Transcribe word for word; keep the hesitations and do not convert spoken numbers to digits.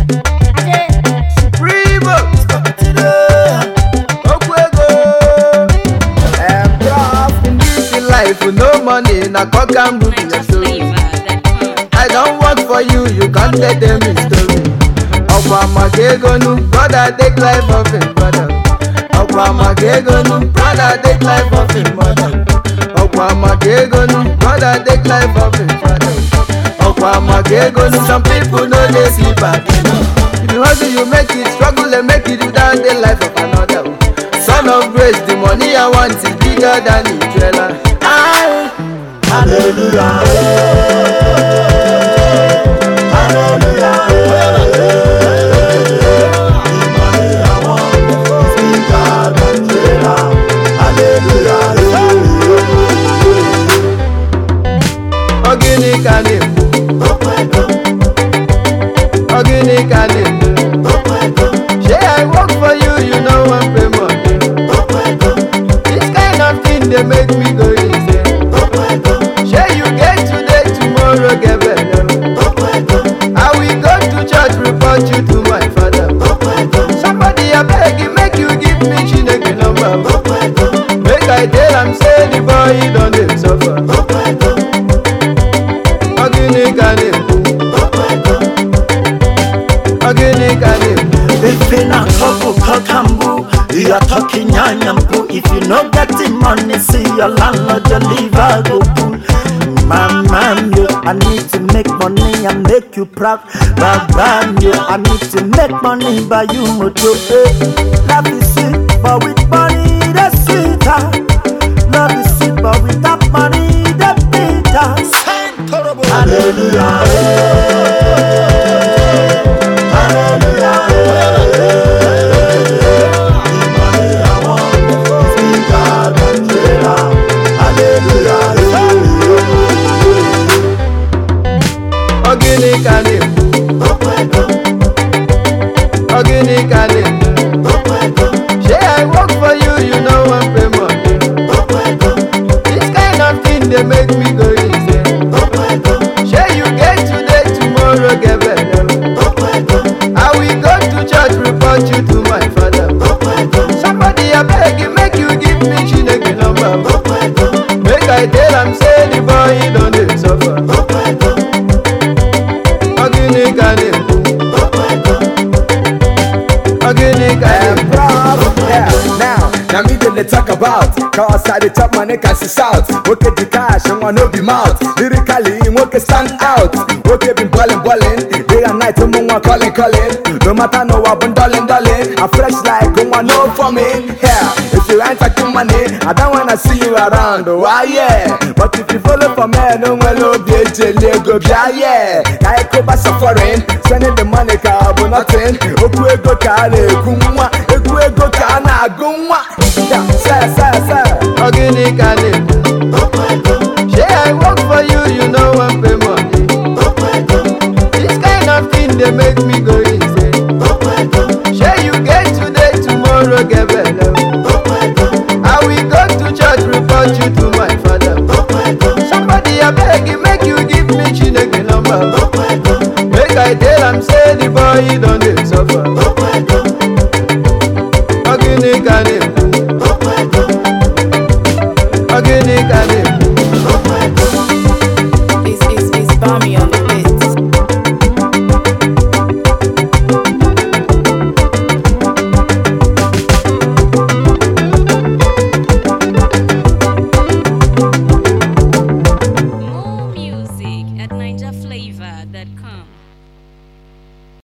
Primo, Okwego, and prof in this life with no money, na cock and bull in your story. I don't work for you, you can't let them in story. Okwa Makegonu, brother take life of him brother. Okwa Makegonu, brother take life of him mother. Okwa Makegonu, brother take life of him father. Okwa Makegonu, some people know they sleep again. If you hustle, you make it, struggle and make it without the life of another. Son of grace, the money I want is bigger than the trailer. Ah, hallelujah. Ogini kanim, Ogini kanim. Say I work for you, you know I'm pay money. This kind of thing they make me go insane. Say you get today, tomorrow get better. I will go to church, report you to my father. Somebody I beg you, make you give me Chineke number. Make I tell am say the boy he don't dey suffer. Ogini kanim, Ogini kanim. If you not couple kakambu, you are talking yanyampu. If you no get the money, see your landlord deliver go pull. Man, man, yo, I need to make money and make you proud. Bam, bam, yo, I need to make money by you, moto. Love is sweet, but with money, that's sweeter. Love is sweet, but without money, that's bitter. Hallelujah. Hallelujah. Ogini kanim, Ogini kanim. Say I work for you, you know I'm pay money. This kind of thing they make me go insane. Say you get today, tomorrow get better. I will go to church, report you to my father. Somebody I beg you, make you give me Chineke number. Make I tell am say the boy he don't dey suffer. Ogini kanim, Ogini kanim. Yeah, now, now me they talk about. Cause I the top money can see out. Okay, the cash and one no be mouth. Lyrically, okay stand out. Okay, been balling, balling. Day and night, I'm one calling, calling. No matter no I've been darling, darling. I'm fresh like one no for me. Yeah, if you ain't talking money, I don't wanna see you around. Why yeah? But if you follow for me, no one will be a jelly go yeah. I go back suffering, sending the money car, but nothing. Okay, go car, kumwa, okay, go car, na gumwa. Yeah, sir, sir, sir. Ogini kanim. Say I work for you, you know I'm pay money. This kind of thing they make me go insane. Say you get today, tomorrow get better. I will go to church, report you to my father. Somebody I beg you, make you give me Chineke number. Make I tell am say the boy he don't dey suffer. Ogini kanim, Ogini kanim. It's, it's, it's Bami on the beat. More music at ninja flavor dot com.